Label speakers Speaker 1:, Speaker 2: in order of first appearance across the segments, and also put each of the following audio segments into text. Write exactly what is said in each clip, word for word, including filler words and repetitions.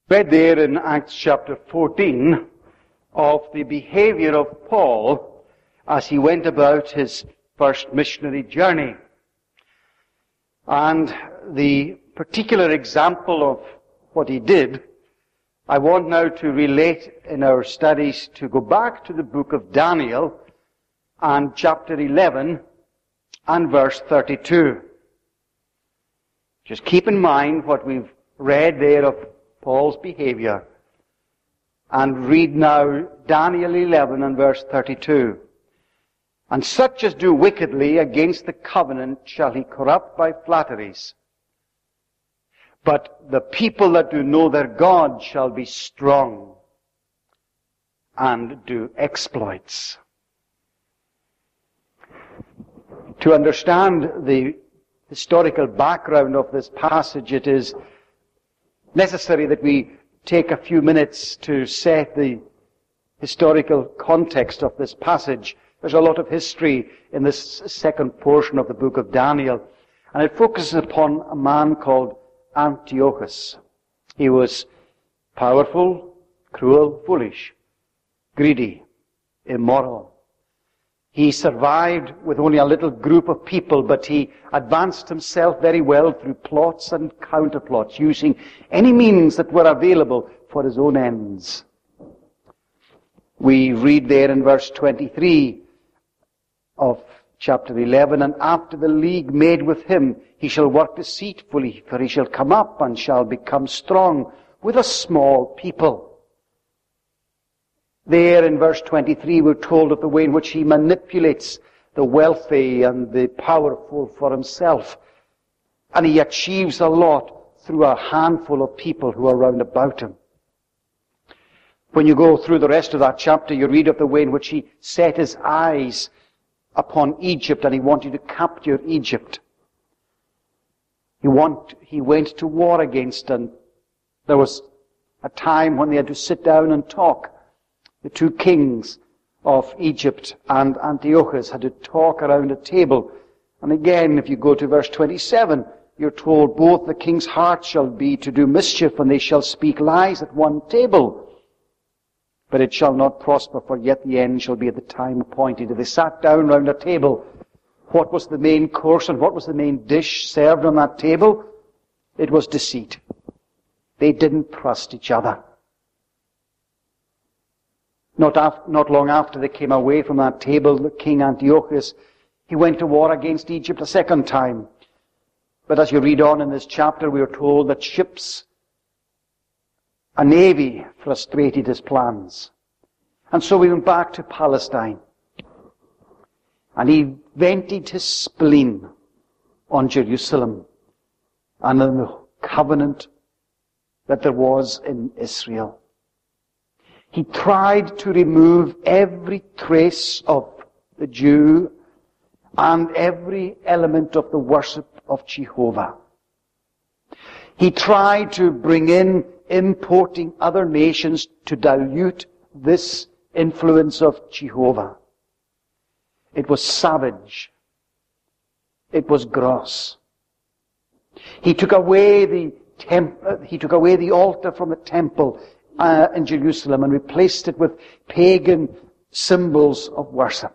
Speaker 1: Read there in Acts chapter fourteen of the behavior of Paul as he went about his first missionary journey. And the particular example of what he did, I want now to relate in our studies to go back to the book of Daniel and chapter eleven and verse thirty-two. Just keep in mind what we've read there of Paul's behavior. And read now Daniel eleven and verse thirty-two. And such as do wickedly against the covenant shall he corrupt by flatteries. But the people that do know their God shall be strong and do exploits. To understand the historical background of this passage, it is necessary that we take a few minutes to set the historical context of this passage. There's a lot of history in this second portion of the book of Daniel, and it focuses upon a man called Antiochus. He was powerful, cruel, foolish, greedy, immoral. He survived with only a little group of people, but he advanced himself very well through plots and counterplots, using any means that were available for his own ends. We read there in verse twenty-three of chapter eleven, and after the league made with him, he shall work deceitfully, for he shall come up and shall become strong with a small people. There in verse twenty-three we're told of the way in which he manipulates the wealthy and the powerful for himself. And he achieves a lot through a handful of people who are round about him. When you go through the rest of that chapter, you read of the way in which he set his eyes upon Egypt and he wanted to capture Egypt. He, want, he went to war against, and there was a time when they had to sit down and talk. The two kings of Egypt and Antiochus had to talk around a table. And again, if you go to verse twenty-seven, you're told both the king's heart shall be to do mischief, and they shall speak lies at one table. But it shall not prosper, for yet the end shall be at the time appointed. If they sat down round a table, what was the main course and what was the main dish served on that table? It was deceit. They didn't trust each other. Not, af- not long after they came away from that table, the King Antiochus, he went to war against Egypt a second time. But as you read on in this chapter, we are told that ships, a navy, frustrated his plans. And so he went back to Palestine. And he vented his spleen on Jerusalem and on the covenant that there was in Israel. He tried to remove every trace of the Jew and every element of the worship of Jehovah. He tried to bring in importing other nations to dilute this influence of Jehovah. It was savage. It was gross. He took away the temp- he took away the altar from the temple Uh, in Jerusalem and replaced it with pagan symbols of worship.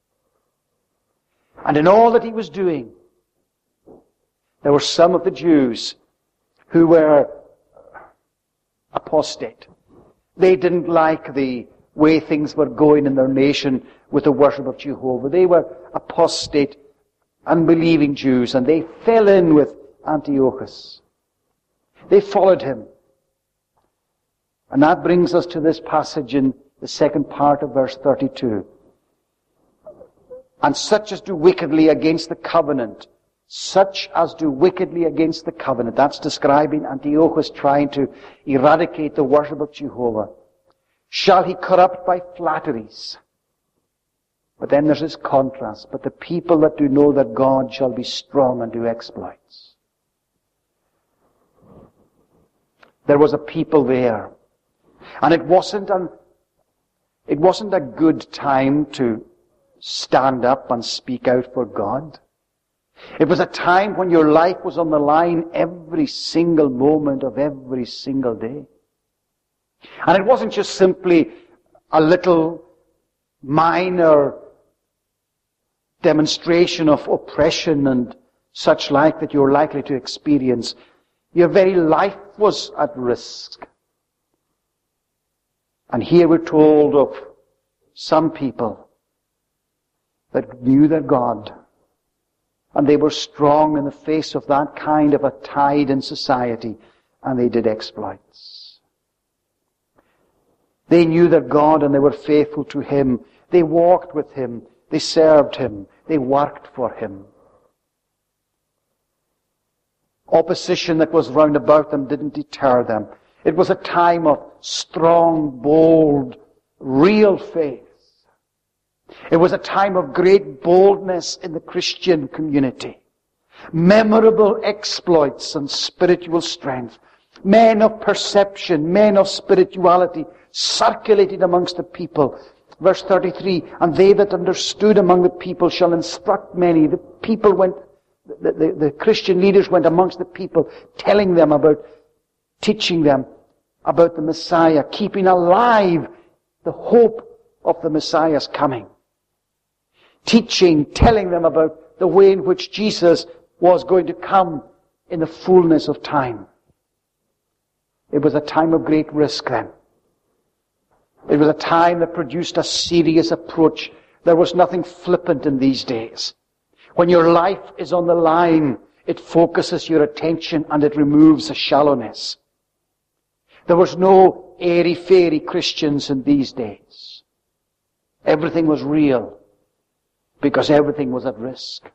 Speaker 1: And in all that he was doing, there were some of the Jews who were apostate. They didn't like the way things were going in their nation with the worship of Jehovah. They were apostate, unbelieving Jews, and they fell in with Antiochus. They followed him. And that brings us to this passage in the second part of verse thirty-two. And such as do wickedly against the covenant, such as do wickedly against the covenant, that's describing Antiochus trying to eradicate the worship of Jehovah, shall he corrupt by flatteries. But then there's this contrast, but the people that do know their God shall be strong and do exploits. There was a people there. And it wasn't an, it wasn't a good time to stand up and speak out for God. It was a time when your life was on the line every single moment of every single day. And it wasn't just simply a little minor demonstration of oppression and such like that you're likely to experience. Your very life was at risk. And here we're told of some people that knew their God, and they were strong in the face of that kind of a tide in society, and they did exploits. They knew their God and they were faithful to Him. They walked with Him. They served Him. They worked for Him. Opposition that was round about them didn't deter them. It was a time of strong, bold, real faith. It was a time of great boldness in the Christian community. Memorable exploits and spiritual strength. Men of perception, men of spirituality circulated amongst the people. Verse thirty-three, and they that understood among the people shall instruct many. The people went, the, the, the Christian leaders went amongst the people, telling them about, teaching them about the Messiah, keeping alive the hope of the Messiah's coming. Teaching, telling them about the way in which Jesus was going to come in the fullness of time. It was a time of great risk then. It was a time that produced a serious approach. There was nothing flippant in these days. When your life is on the line, it focuses your attention and it removes the shallowness. There was no airy-fairy Christians in these days. Everything was real because everything was at risk.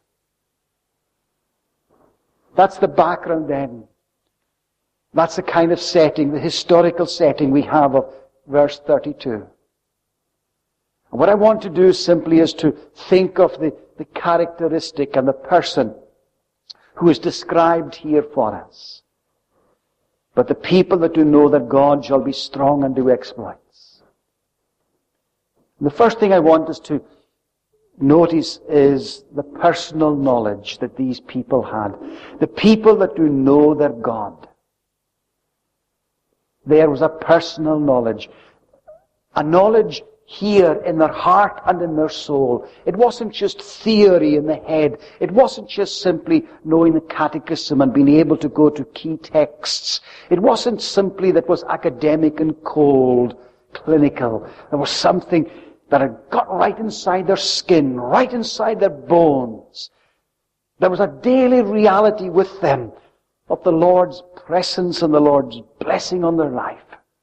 Speaker 1: That's the background then. That's the kind of setting, the historical setting we have of verse thirty-two. And what I want to do simply is to think of the, the characteristic and the person who is described here for us. But the people that do know that God shall be strong and do exploits. And the first thing I want us to notice is the personal knowledge that these people had. The people that do know their God. There was a personal knowledge. A knowledge here in their heart and in their soul. It wasn't just theory in the head. It wasn't just simply knowing the catechism and being able to go to key texts. It wasn't simply that was academic and cold, clinical. There was something that had got right inside their skin, right inside their bones. There was a daily reality with them of the Lord's presence and the Lord's blessing on their life.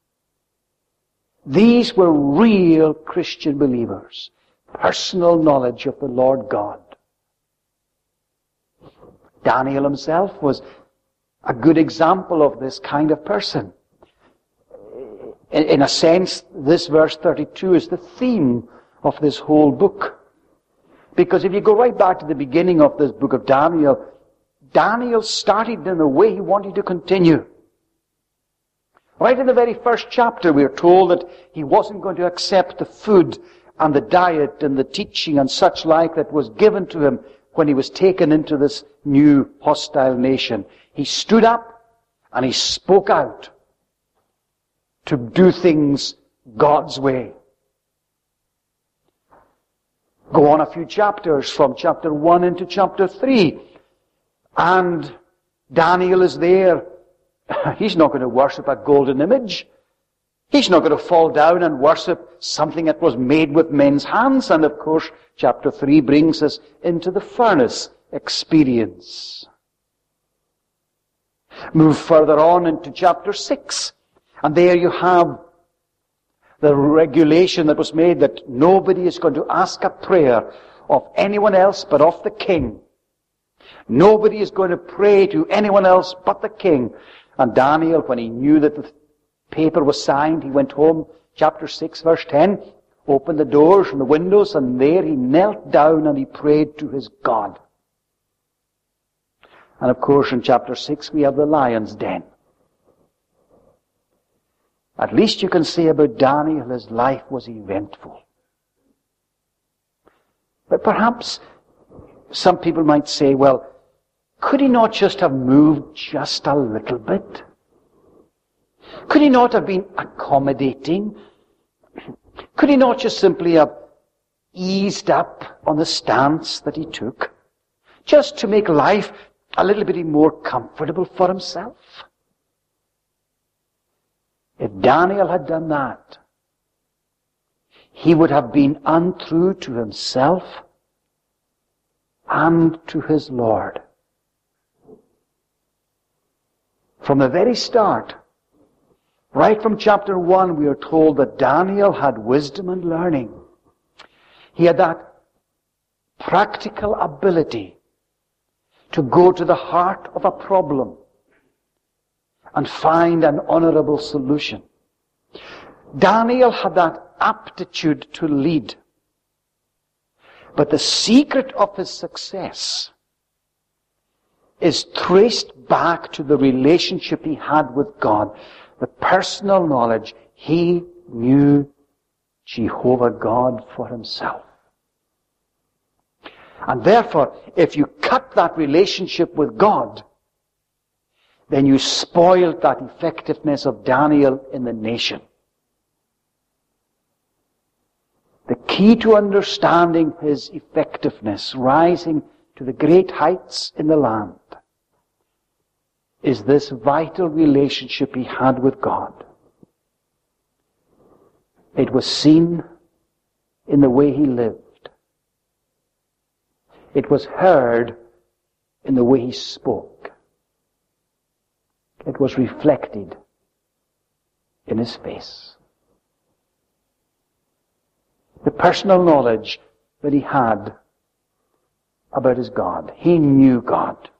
Speaker 1: These were real Christian believers. Personal knowledge of the Lord God. Daniel himself was a good example of this kind of person. In, in a sense, this verse thirty-two is the theme of this whole book. Because if you go right back to the beginning of this book of Daniel, Daniel started in the way he wanted to continue. Right in the very first chapter, we are told that he wasn't going to accept the food and the diet and the teaching and such like that was given to him when he was taken into this new hostile nation. He stood up and he spoke out to do things God's way. Go on a few chapters from chapter one into chapter three. And Daniel is there. He's not going to worship a golden image. He's not going to fall down and worship something that was made with men's hands. And of course, chapter three brings us into the furnace experience. Move further on into chapter six. And there you have the regulation that was made that nobody is going to ask a prayer of anyone else but of the king. Nobody is going to pray to anyone else but the king. And Daniel, when he knew that the paper was signed, he went home, chapter six, verse ten, opened the doors and the windows, and there he knelt down and he prayed to his God. And of course, in chapter six, we have the lion's den. At least you can say about Daniel, his life was eventful. But perhaps some people might say, well, could he not just have moved just a little bit? Could he not have been accommodating? Could he not just simply have eased up on the stance that he took, just to make life a little bit more comfortable for himself? If Daniel had done that, he would have been untrue to himself and to his Lord. From the very start, right from chapter one, we are told that Daniel had wisdom and learning. He had that practical ability to go to the heart of a problem and find an honorable solution. Daniel had that aptitude to lead. But the secret of his success is traced back to the relationship he had with God, the personal knowledge. He knew Jehovah God for himself. And therefore, if you cut that relationship with God, then you spoiled that effectiveness of Daniel in the nation. The key to understanding his effectiveness, rising to the great heights in the land, is this vital relationship he had with God. It was seen in the way he lived. It was heard in the way he spoke. It was reflected in his face. The personal knowledge that he had about his God. He knew God.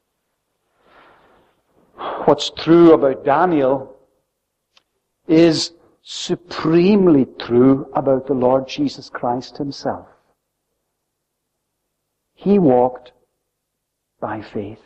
Speaker 1: What's true about Daniel is supremely true about the Lord Jesus Christ himself. He walked by faith.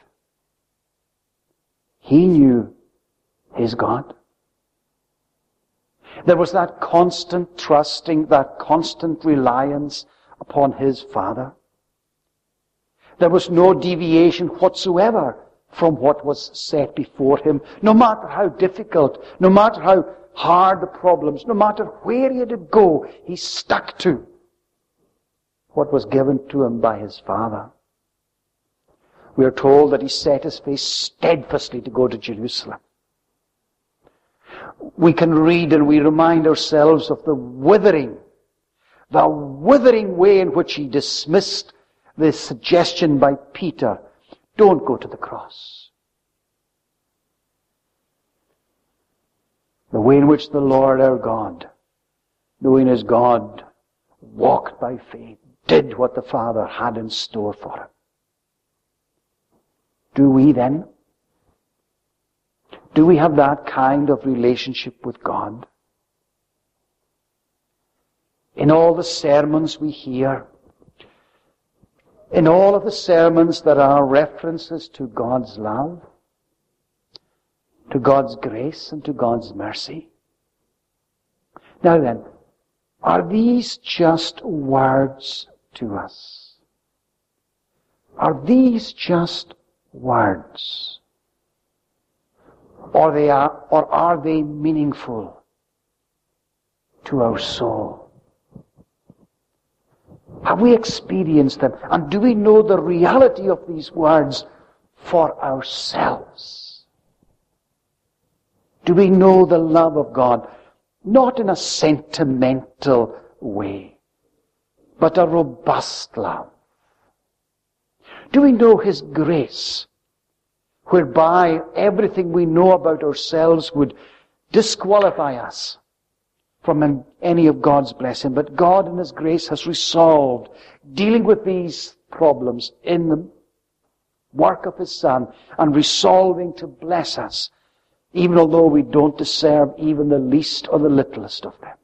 Speaker 1: He knew his God. There was that constant trusting, that constant reliance upon his Father. There was no deviation whatsoever from what was set before him, no matter how difficult, no matter how hard the problems, no matter where he had to go, he stuck to what was given to him by his Father. We are told that he set his face steadfastly to go to Jerusalem. We can read and we remind ourselves of the withering, the withering way in which he dismissed the suggestion by Peter, don't go to the cross. The way in which the Lord our God, knowing as God, walked by faith, did what the Father had in store for him. Do we then? Do we have that kind of relationship with God? In all the sermons we hear, in all of the sermons there are references to God's love, to God's grace, and to God's mercy. Now then, are these just words to us? Are these just words? Or they are, or are they meaningful to our soul? Have we experienced them? And do we know the reality of these words for ourselves? Do we know the love of God, not in a sentimental way, but a robust love? Do we know His grace, whereby everything we know about ourselves would disqualify us from any of God's blessing? But God in His grace has resolved dealing with these problems in the work of His Son and resolving to bless us, even although we don't deserve even the least or the littlest of them.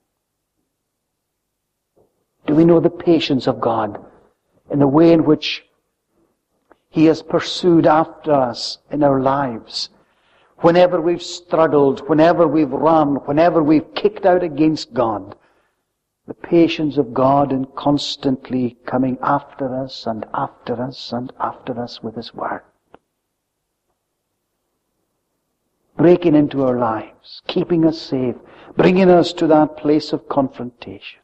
Speaker 1: Do we know the patience of God in the way in which He has pursued after us in our lives? Whenever we've struggled, whenever we've run, whenever we've kicked out against God, the patience of God in constantly coming after us and after us and after us with His Word. breaking into our lives, keeping us safe, bringing us to that place of confrontation?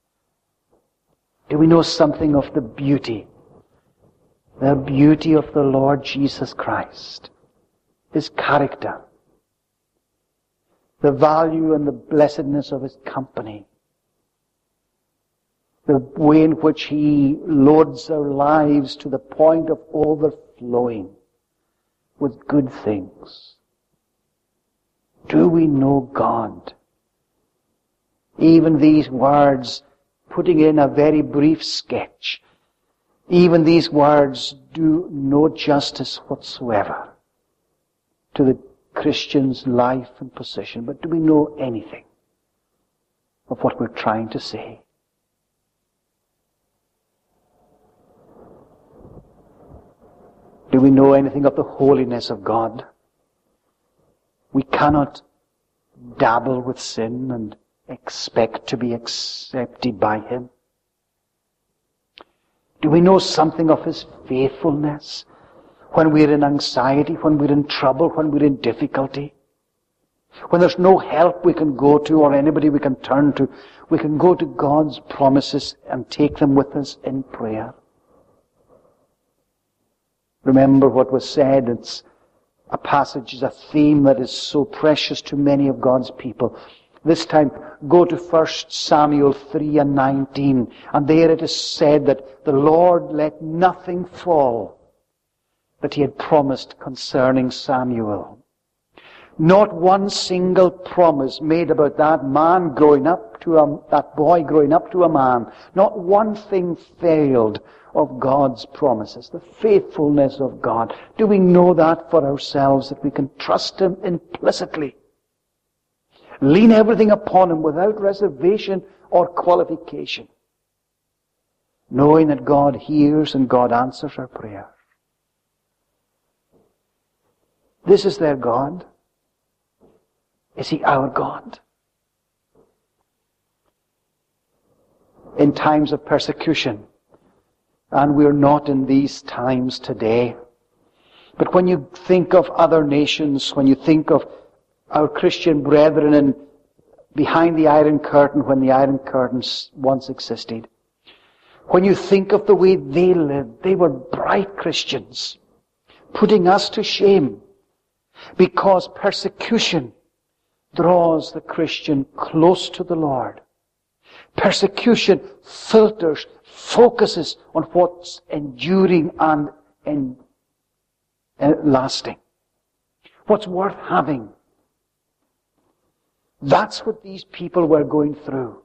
Speaker 1: Do we know something of the beauty, the beauty of the Lord Jesus Christ, His character, the value and the blessedness of His company, the way in which He loads our lives to the point of overflowing with good things? Do we know God? Even these words, putting in a very brief sketch, even these words do no justice whatsoever to the Christian's life and position. But do we know anything of what we're trying to say? Do we know anything of the holiness of God? We cannot dabble with sin and expect to be accepted by Him. Do we know something of His faithfulness when we're in anxiety, when we're in trouble, when we're in difficulty? When there's no help we can go to or anybody we can turn to, we can go to God's promises and take them with us in prayer. Remember what was said. It's a passage, it's a theme that is so precious to many of God's people. This time, go to First Samuel three and nineteen, and there it is said that the Lord let nothing fall that He had promised concerning Samuel. Not one single promise made about that man growing up to a, that boy growing up to a man. Not one thing failed of God's promises, the faithfulness of God. Do we know that for ourselves, that we can trust Him implicitly? Lean everything upon Him without reservation or qualification, knowing that God hears and God answers our prayer. This is their God. Is He our God? In times of persecution, and we're not in these times today, but when you think of other nations, when you think of our Christian brethren in, behind the Iron Curtain, when the Iron Curtain once existed, when you think of the way they lived, they were bright Christians, putting us to shame, because persecution draws the Christian close to the Lord. Persecution filters, focuses on what's enduring and, and, and lasting, what's worth having. That's what these people were going through.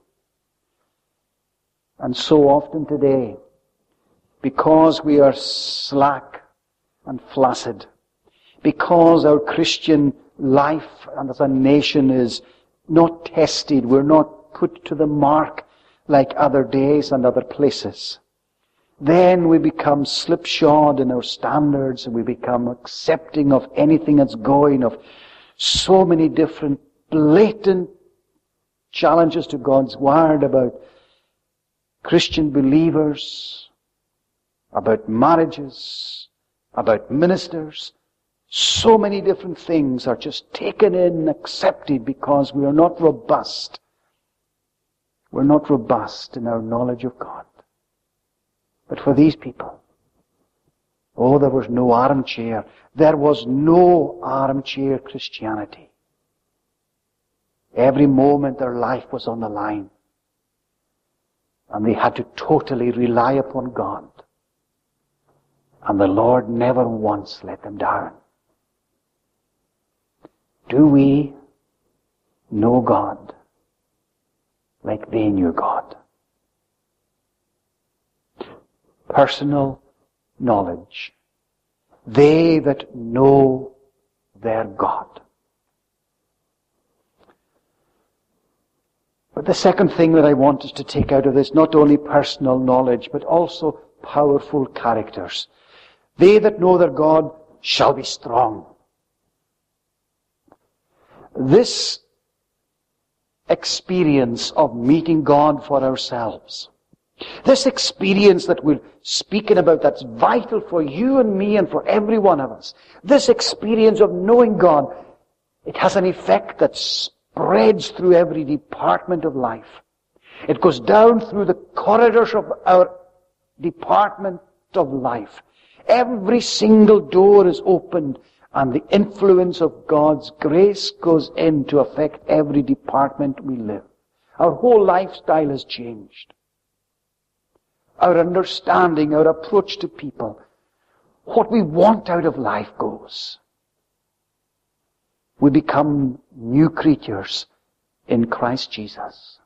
Speaker 1: And so often today, because we are slack and flaccid, because our Christian life and as a nation is not tested, we're not put to the mark like other days and other places, then we become slipshod in our standards, and we become accepting of anything that's going, of so many different blatant challenges to God's Word about Christian believers, about marriages, about ministers. So many different things are just taken in and accepted because we are not robust. We're not robust in our knowledge of God. But for these people, oh, there was no armchair. There was no armchair Christianity. Every moment their life was on the line. And they had to totally rely upon God. And the Lord never once let them down. Do we know God like they knew God? Personal knowledge. They that know their God. But the second thing that I want us to take out of this, not only personal knowledge, but also powerful characters. They that know their God shall be strong. This experience of meeting God for ourselves, this experience that we're speaking about, that's vital for you and me and for every one of us, this experience of knowing God It has an effect that spreads through every department of life. It goes down through the corridors of our department of life. Every single door is opened, and the influence of God's grace goes in to affect every department we live. Our whole lifestyle has changed. Our understanding, our approach to people, what we want out of life goes. We become new creatures in Christ Jesus.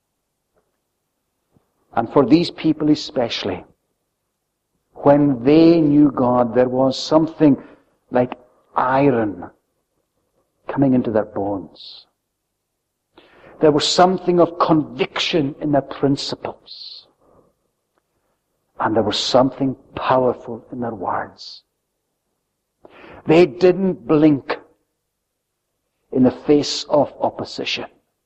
Speaker 1: And for these people especially, when they knew God, there was something like iron coming into their bones. There was something of conviction in their principles. And there was something powerful in their words. They didn't blink in the face of opposition.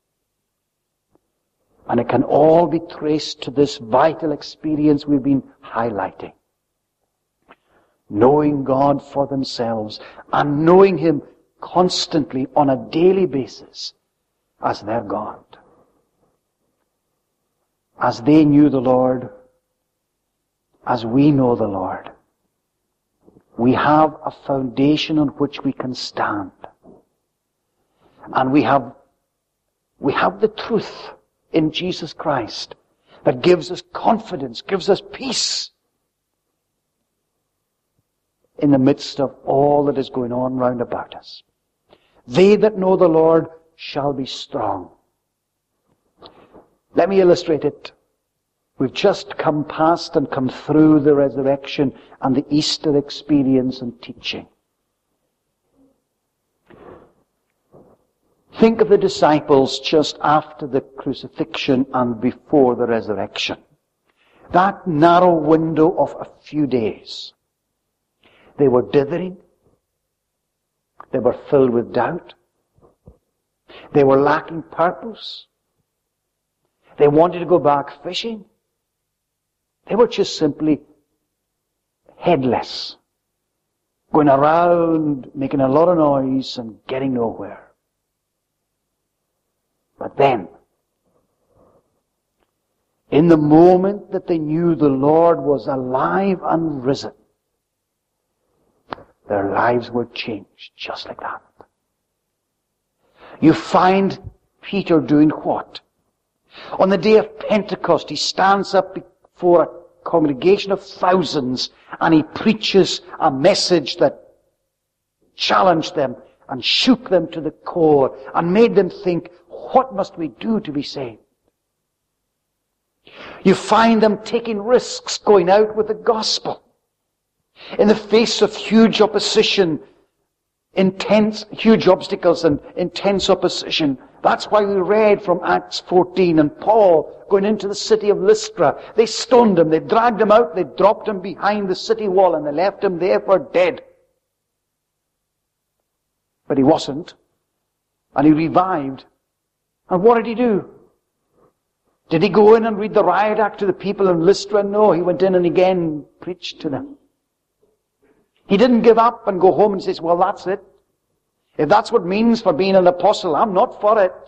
Speaker 1: And it can all be traced to this vital experience we've been highlighting. Knowing God for themselves and knowing Him constantly on a daily basis as their God. As they knew the Lord, as we know the Lord, we have a foundation on which we can stand. And we have, we have the truth in Jesus Christ that gives us confidence, gives us peace in the midst of all that is going on round about us. They that know the Lord shall be strong. Let me illustrate it. We've just come past and come through the resurrection and the Easter experience and teaching. Think of the disciples just after the crucifixion and before the resurrection. That narrow window of a few days. They were dithering. They were filled with doubt. They were lacking purpose. They wanted to go back fishing. They were just simply headless, going around, making a lot of noise and getting nowhere. But then, in the moment that they knew the Lord was alive and risen, their lives were changed just like that. You find Peter doing what? On the day of Pentecost, he stands up before a congregation of thousands and he preaches a message that challenged them and shook them to the core and made them think, what must we do to be saved? You find them taking risks, going out with the gospel in the face of huge opposition, intense, huge obstacles and intense opposition. That's why we read from Acts fourteen and Paul going into the city of Lystra. They stoned him, they dragged him out, they dropped him behind the city wall and they left him there for dead. But he wasn't. And he revived. And what did he do? Did he go in and read the riot act to the people in Lystra? No, he went in and again preached to them. He didn't give up and go home and say, well, that's it. If that's what it means for being an apostle, I'm not for it.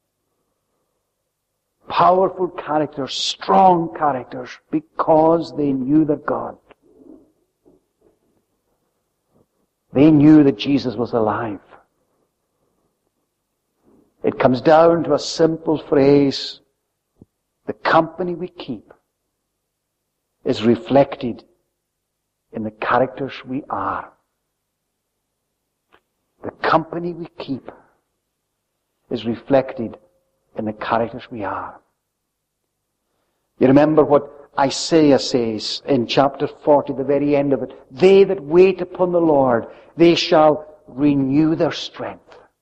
Speaker 1: Powerful characters, strong characters, because they knew their God. They knew that Jesus was alive. It comes down to a simple phrase. The company we keep is reflected in the characters we are. The company we keep is reflected in the characters we are. You remember what Isaiah says in chapter forty, the very end of it. They that wait upon the Lord, they shall renew their strength.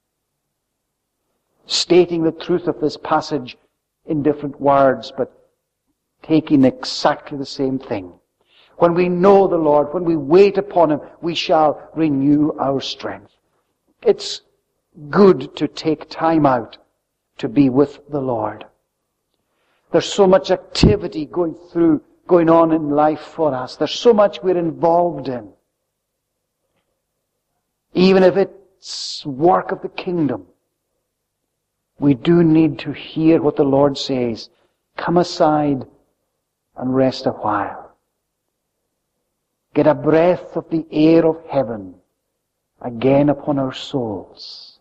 Speaker 1: Stating the truth of this passage in different words, but taking exactly the same thing. When we know the Lord, when we wait upon Him, we shall renew our strength. It's good to take time out to be with the Lord. There's so much activity going through, going on in life for us. There's so much we're involved in. Even if it work of the kingdom, we do need to hear what the Lord says. Come aside and rest a while. Get a breath of the air of heaven again upon our souls.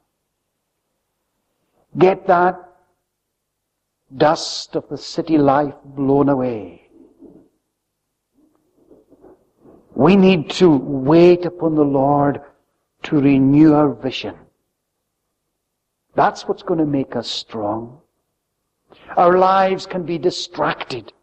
Speaker 1: Get that dust of the city life blown away. We need to wait upon the Lord to renew our vision. That's what's going to make us strong. Our lives can be distracted.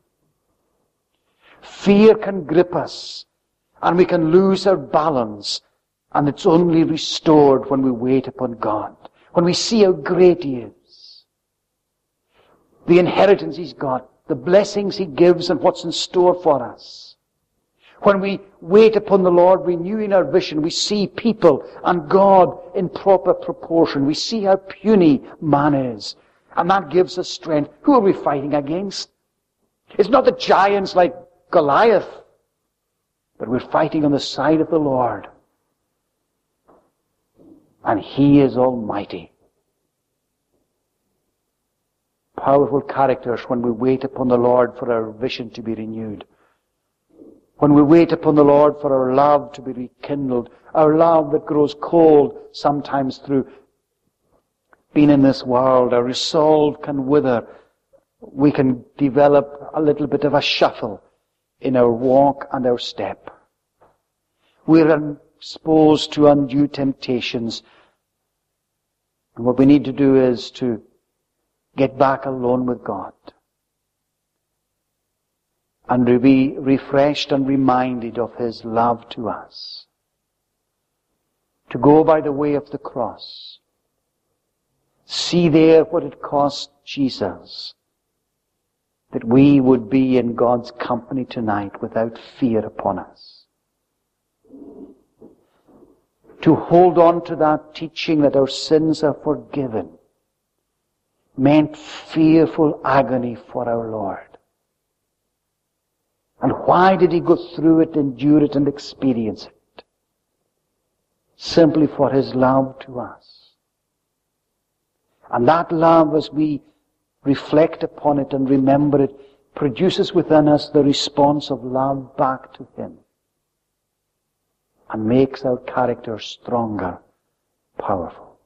Speaker 1: Fear can grip us, and we can lose our balance, and it's only restored when we wait upon God, when we see how great He is, the inheritance He's got, the blessings He gives, and what's in store for us. When we wait upon the Lord, renewing our vision, we see people and God in proper proportion. We see how puny man is. And that gives us strength. Who are we fighting against? It's not the giants like Goliath, but we're fighting on the side of the Lord. And He is almighty. Powerful characters when we wait upon the Lord for our vision to be renewed. When we wait upon the Lord for our love to be rekindled, our love that grows cold sometimes through being in this world, our resolve can wither. We can develop a little bit of a shuffle in our walk and our step. We're exposed to undue temptations. And what we need to do is to get back alone with God. And to be refreshed and reminded of His love to us. To go by the way of the cross. See there what it cost Jesus, that we would be in God's company tonight without fear upon us. To hold on to that teaching that our sins are forgiven meant fearful agony for our Lord. And why did He go through it, endure it, and experience it? Simply for His love to us. And that love, as we reflect upon it and remember it, produces within us the response of love back to Him. And makes our character stronger, powerful.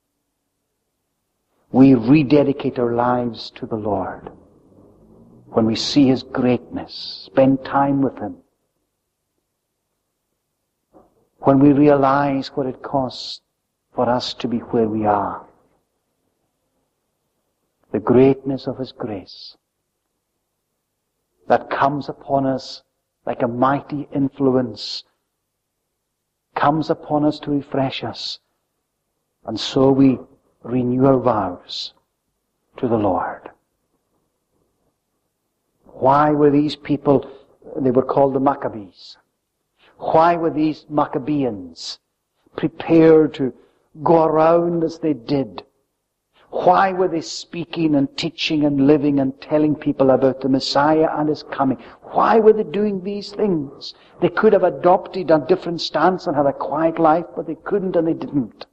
Speaker 1: We rededicate our lives to the Lord. When we see His greatness, spend time with Him. When we realize what it costs for us to be where we are. The greatness of His grace that comes upon us like a mighty influence, comes upon us to refresh us. And so we renew our vows to the Lord. Why were these people, they were called the Maccabees. Why were these Maccabeans prepared to go around as they did? Why were they speaking and teaching and living and telling people about the Messiah and His coming? Why were they doing these things? They could have adopted a different stance and had a quiet life, but they couldn't and they didn't.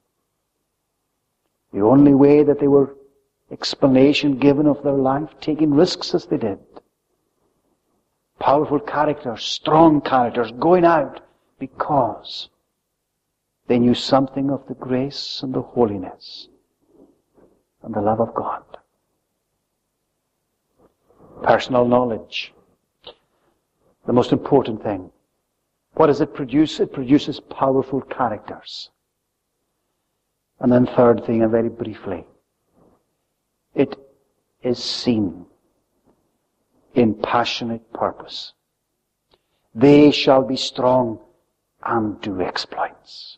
Speaker 1: The only way that they were explanation given of their life, taking risks as they did. Powerful characters, strong characters, going out because they knew something of the grace and the holiness and the love of God. Personal knowledge. The most important thing. What does it produce? It produces powerful characters. And then third thing, and very briefly, it is seen in passionate purpose. They shall be strong and do exploits.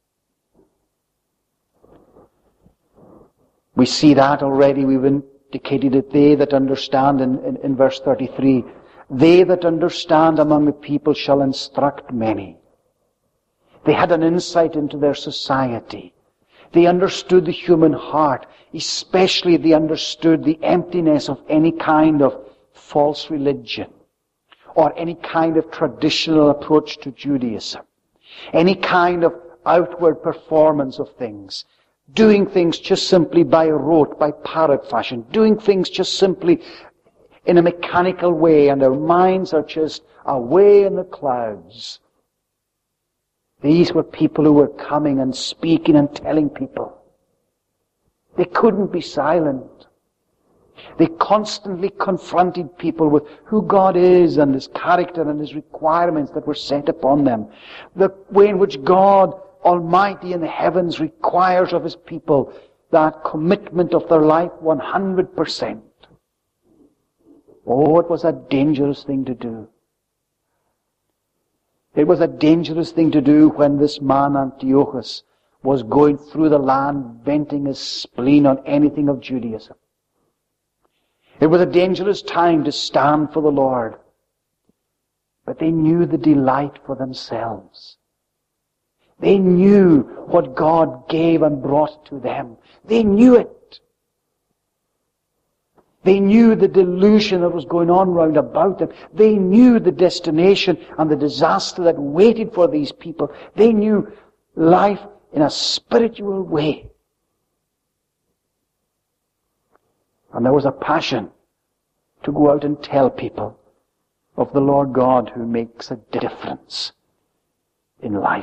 Speaker 1: We see that already. We've indicated it. They that understand in, in, in verse thirty-three. They that understand among the people shall instruct many. They had an insight into their society. They understood the human heart. Especially they understood the emptiness of any kind of false religion or any kind of traditional approach to Judaism. Any kind of outward performance of things. Doing things just simply by rote, by parrot fashion. Doing things just simply in a mechanical way, and their minds are just away in the clouds. These were people who were coming and speaking and telling people. They couldn't be silent. They constantly confronted people with who God is and His character and His requirements that were set upon them. The way in which God Almighty in the heavens requires of His people that commitment of their life one hundred percent. Oh, it was a dangerous thing to do. It was a dangerous thing to do when this man Antiochus was going through the land venting his spleen on anything of Judaism. It was a dangerous time to stand for the Lord. But they knew the delight for themselves. They knew what God gave and brought to them. They knew it. They knew the delusion that was going on round about them. They knew the destination and the disaster that waited for these people. They knew life in a spiritual way. And there was a passion to go out and tell people of the Lord God who makes a difference in life.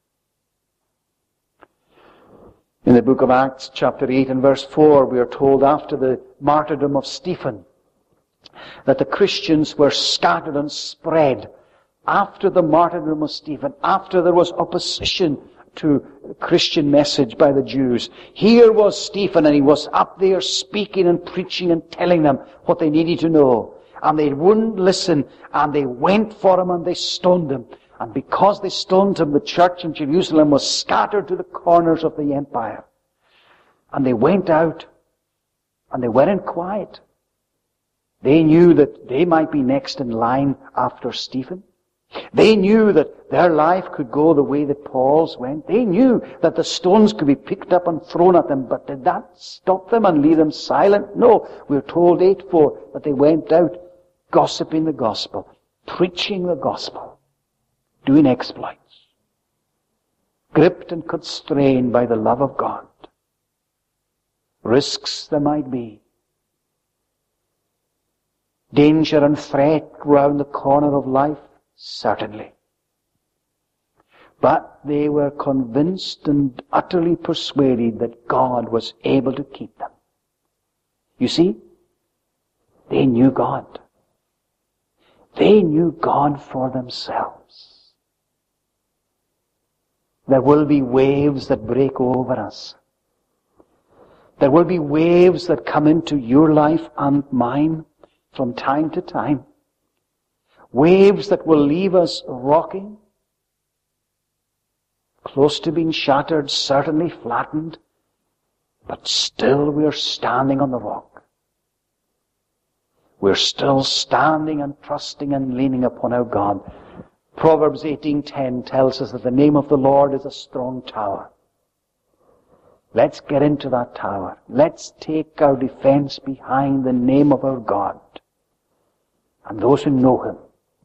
Speaker 1: In the book of Acts, chapter eight and verse four, we are told after the martyrdom of Stephen that the Christians were scattered and spread after the martyrdom of Stephen, after there was opposition to the Christian message by the Jews. Here was Stephen, and he was up there speaking and preaching and telling them what they needed to know. And they wouldn't listen, and they went for him and they stoned him. And because they stoned him, the church in Jerusalem was scattered to the corners of the empire. And they went out, and they weren't quiet. They knew that they might be next in line after Stephen. They knew that their life could go the way that Paul's went. They knew that the stones could be picked up and thrown at them. But did that stop them and leave them silent? No. We're told eight four that they went out gossiping the gospel, preaching the gospel, doing exploits, gripped and constrained by the love of God. Risks there might be. Danger and threat round the corner of life. Certainly. But they were convinced and utterly persuaded that God was able to keep them. You see, they knew God. They knew God for themselves. There will be waves that break over us. There will be waves that come into your life and mine from time to time. Waves that will leave us rocking, close to being shattered, certainly flattened, but still we're standing on the rock. We're still standing and trusting and leaning upon our God. Proverbs eighteen ten tells us that the name of the Lord is a strong tower. Let's get into that tower. Let's take our defense behind the name of our God. And those who know Him,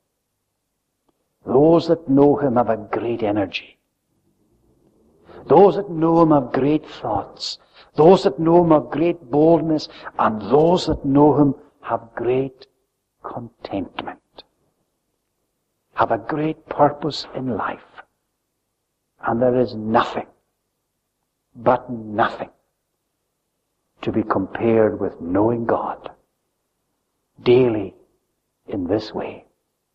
Speaker 1: those that know Him have a great energy. Those that know Him have great thoughts. Those that know Him have great boldness. And those that know Him have great contentment. Have a great purpose in life. And there is nothing, but nothing, to be compared with knowing God daily in this way.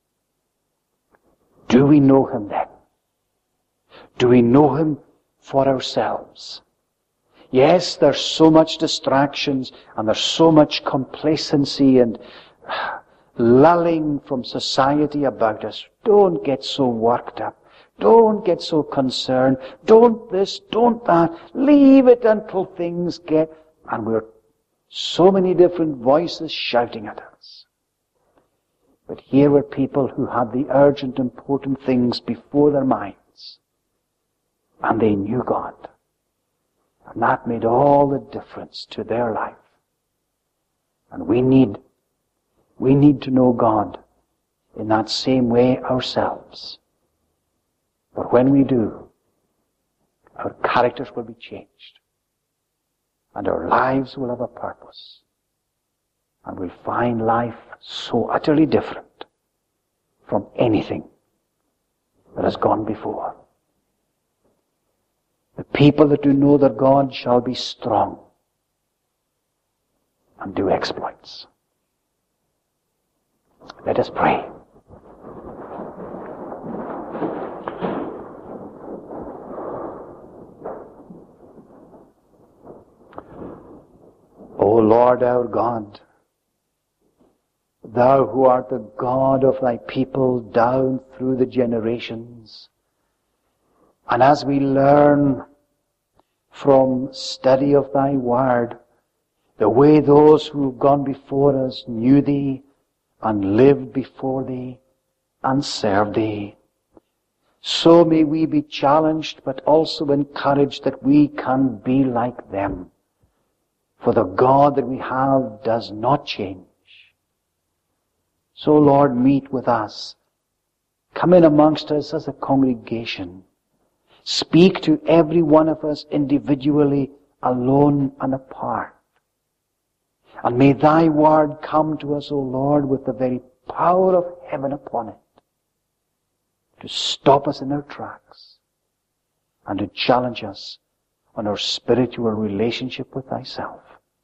Speaker 1: Do we know Him then? Do we know Him for ourselves? Yes, there's so much distractions and there's so much complacency and lulling from society about us. Don't get so worked up. Don't get so concerned. Don't this, don't that. Leave it until things get... And we're so many different voices shouting at us. But here were people who had the urgent, important things before their minds. And they knew God. And that made all the difference to their life. And we need, we need to know God in that same way ourselves. But when we do, our characters will be changed. And our lives will have a purpose. And we'll find life so utterly different from anything that has gone before. The people that do know their God shall be strong and do exploits. Let us pray. O Lord our God, Thou who art the God of Thy people down through the generations, and as we learn from study of Thy Word, the way those who have gone before us knew Thee and lived before Thee and served Thee, so may we be challenged but also encouraged that we can be like them. For the God that we have does not change. So Lord, meet with us. Come in amongst us as a congregation. Speak to every one of us individually, alone and apart. And may Thy Word come to us, O Lord, with the very power of heaven upon it, to stop us in our tracks and to challenge us on our spiritual relationship with Thyself.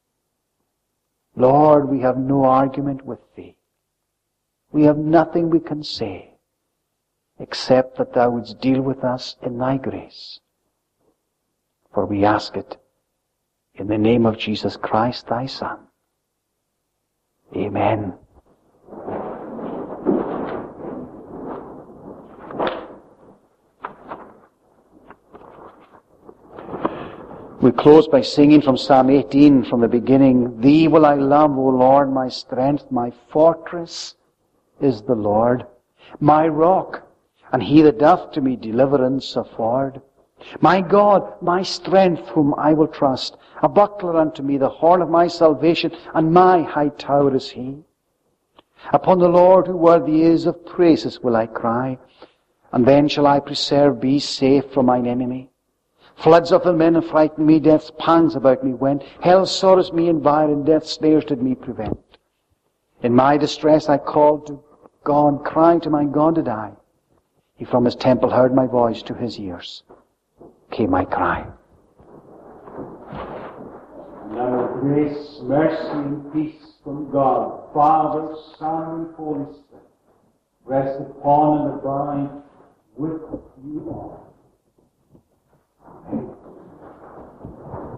Speaker 1: Lord, we have no argument with Thee. We have nothing we can say except that Thou wouldst deal with us in Thy grace. For we ask it in the name of Jesus Christ, Thy Son. Amen. We close by singing from Psalm eighteen from the beginning. Thee will I love, O Lord, my strength, my fortress is the Lord, my rock, and he that doth to me deliverance afford. My God, my strength, whom I will trust, a buckler unto me, the horn of my salvation, and my high tower is he. Upon the Lord, who worthy is of praises, will I cry, and then shall I preserve, be safe from mine enemy. Floods of the men frighten me, death's pangs about me went. Hell sorrows me in fire, and death's snares did me prevent. In my distress I called to God, crying to my God did I. He from his temple heard my voice, to his ears came my cry. Now grace, mercy, and peace from God, Father, Son, and Holy Spirit, rest upon and abide with you all.